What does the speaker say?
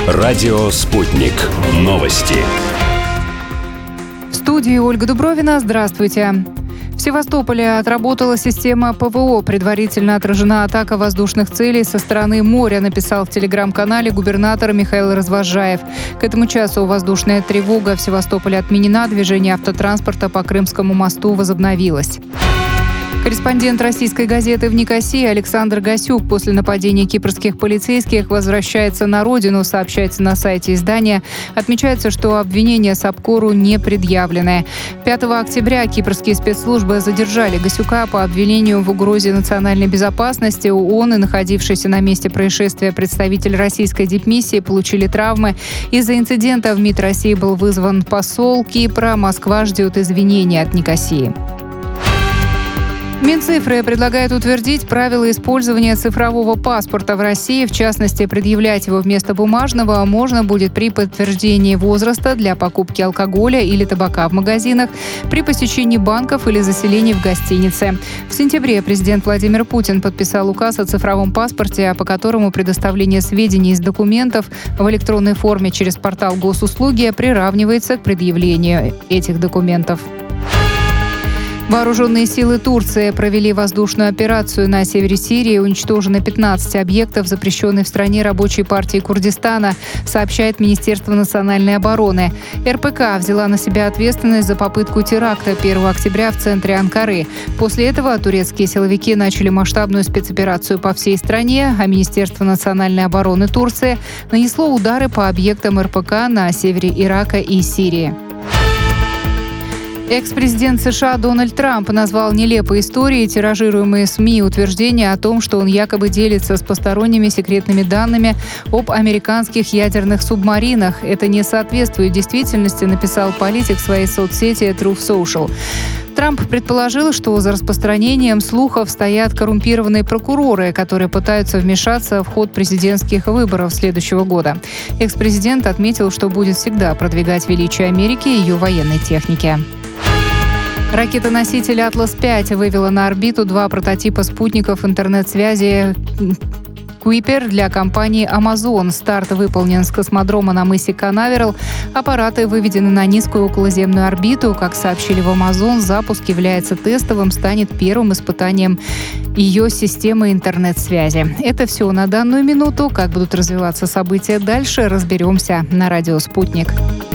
Радио «Спутник». Новости. В студии Ольга Дубровина. Здравствуйте. В Севастополе отработала система ПВО. Предварительно отражена атака воздушных целей со стороны моря, написал в телеграм-канале губернатор Михаил Развозжаев. К этому часу воздушная тревога в Севастополе отменена, движение автотранспорта по Крымскому мосту возобновилось. Корреспондент российской газеты в Никосии Александр Гасюк после нападения кипрских полицейских возвращается на родину, сообщается на сайте издания. Отмечается, что обвинения Сапкору не предъявлены. 5 октября кипрские спецслужбы задержали Гасюка по обвинению в угрозе национальной безопасности. Он и находившийся на месте происшествия представитель российской дипмиссии получили травмы. Из-за инцидента в МИД России был вызван посол Кипра. Москва ждет извинений от Никосии. Минцифры предлагает утвердить правила использования цифрового паспорта в России. В частности, предъявлять его вместо бумажного можно будет при подтверждении возраста для покупки алкоголя или табака в магазинах, при посещении банков или заселении в гостинице. В сентябре президент Владимир Путин подписал указ о цифровом паспорте, по которому предоставление сведений из документов в электронной форме через портал госуслуги приравнивается к предъявлению этих документов. Вооруженные силы Турции провели воздушную операцию на севере Сирии. Уничтожено 15 объектов, запрещенной в стране рабочей партии Курдистана, сообщает Министерство национальной обороны. РПК взяла на себя ответственность за попытку теракта 1 октября в центре Анкары. После этого турецкие силовики начали масштабную спецоперацию по всей стране, а Министерство национальной обороны Турции нанесло удары по объектам РПК на севере Ирака и Сирии. Экс-президент США Дональд Трамп назвал нелепой историей тиражируемые СМИ утверждения о том, что он якобы делится с посторонними секретными данными об американских ядерных субмаринах. Это не соответствует действительности, написал политик в своей соцсети Truth Social. Трамп предположил, что за распространением слухов стоят коррумпированные прокуроры, которые пытаются вмешаться в ход президентских выборов следующего года. Экс-президент отметил, что будет всегда продвигать величие Америки и ее военной техники. Ракета-носитель «Атлас-5» вывела на орбиту 2 прототипа спутников интернет-связи Kuiper для компании Amazon. Старт выполнен с космодрома на мысе Канаверал. Аппараты выведены на низкую околоземную орбиту. Как сообщили в Amazon, запуск является тестовым, станет первым испытанием ее системы интернет-связи. Это все на данную минуту. Как будут развиваться события дальше, разберемся на радио «Спутник».